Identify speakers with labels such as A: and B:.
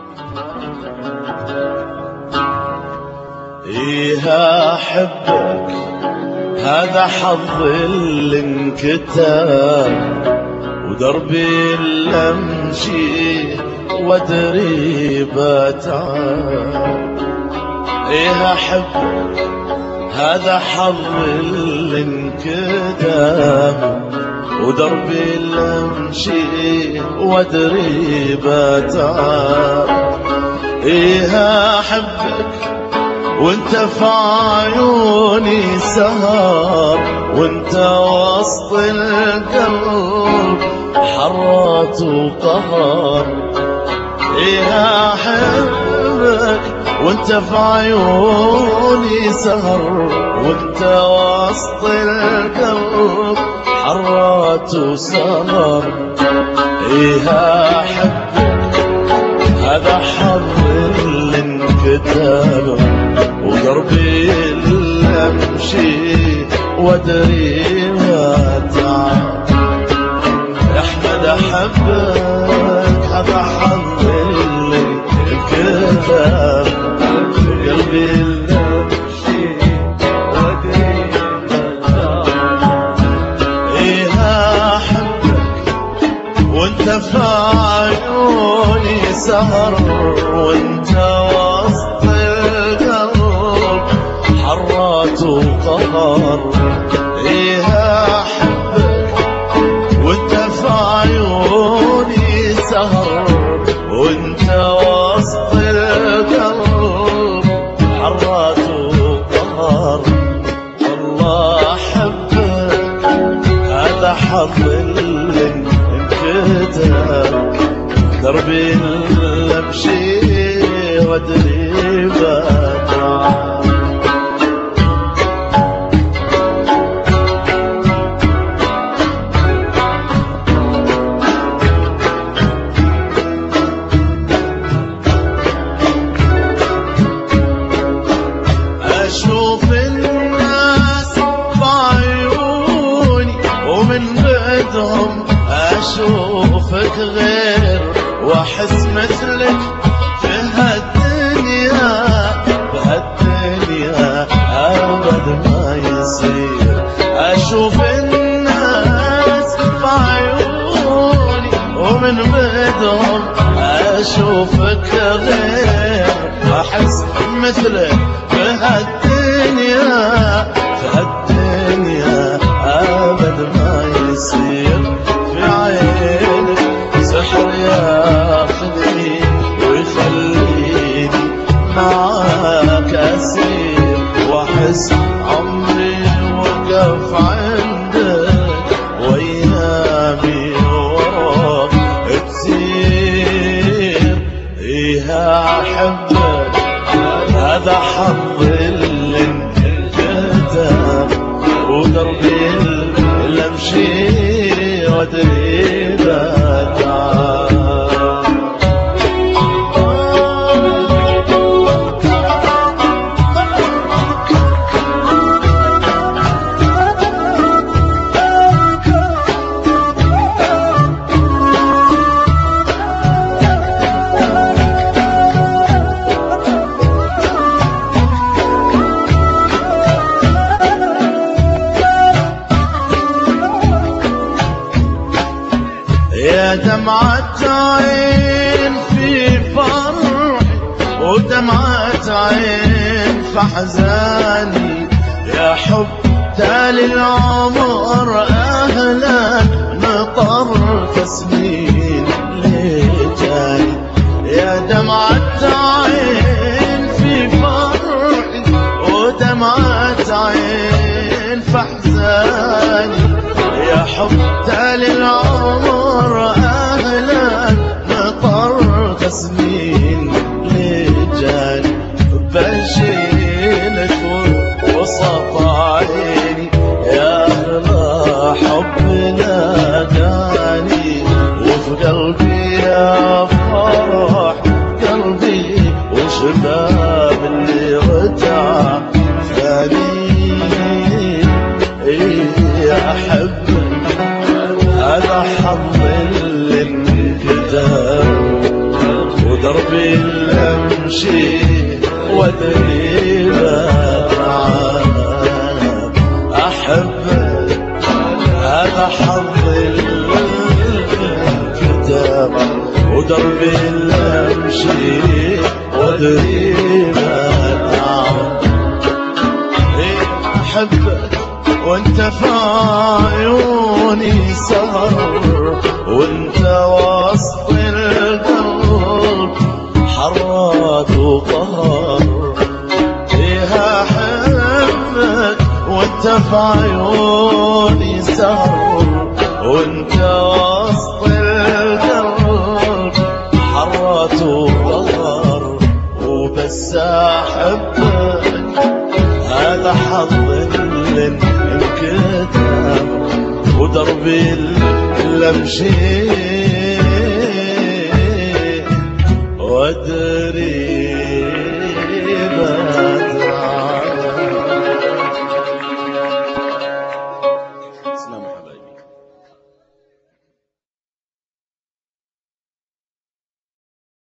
A: إيه أحبك هذا حظ اللي انكتب، ودربي اللي امشي وادري بتعب. إيه أحبك هذا حظ اللي انكتب، ودربي اللي امشي وادري بتعب. إيه أحبك وانت في عيوني سهر، وانت وسط القلب حرات وقهر. ايه احبك وانت في عيوني سهر، وانت وسط القلب حرات وسهر. ايه احبك هذا حظ اللي انكتب، ودربي اللي امشي وادري واتعب. يا احمد احبك هذا حظ اللي انكتب، قلبي اللي امشي وادري واتعب. ايه احبك وانت في عيوني سهر، وانت وسط القلب حرات وقهر. ايه احبك وانت في عيوني سهر، وانت وسط القلب حرات وقهر. والله احبك هذا حظ اللي انكتب، دربي اللي امشي وادري بتعب. اشوف الناس بعيوني ومن بدهم اشوفك غير، واحس مثلك في هالدنيا، بهالدنيا ابد ما يصير. اشوف الناس بعيوني ومن بدهم اشوفك غير، احس مثلك في هالدنيا، في هالدنيا ابد ما يصير. في عينك سحر ياخذني ويخليني معاك اسير، واحس عمري وقف عندك وايامي وراك تسير. ايه احبك هذا حظ اللي انكتب، ودربي اللي امشي وادري بتعب. يا دمعة عين في فرحي، ودمعة عين في حزاني. يا حب تالي العمر أهلا نطرت سنين ليجاني. يا دمعة عين في فرحي، ودمعة عين في حزاني. يا حب تالي العمر أهلا نطرت سنين ليجاني. بشيلك وسط عيني يا أغلى حب ناداني، وفي قلبي يا فرح قلبي وشباب اللي رجع ثاني. إيه أحبك هذا حظ اللي انكتب، ودربي اللي امشي وادري بتعب. احبك هذا حظي الكتاب، ودربي اللي امشي وادري بتعب. احبك وانت في عيوني سهر، وانت وسط القلب حرات وقهر. فيها احبك وانت في عيوني سهر، وانت وسط القلب حرات وقهر. وبس احبك هذا حظ اللي انكتب، ودربي اللي امشي وادري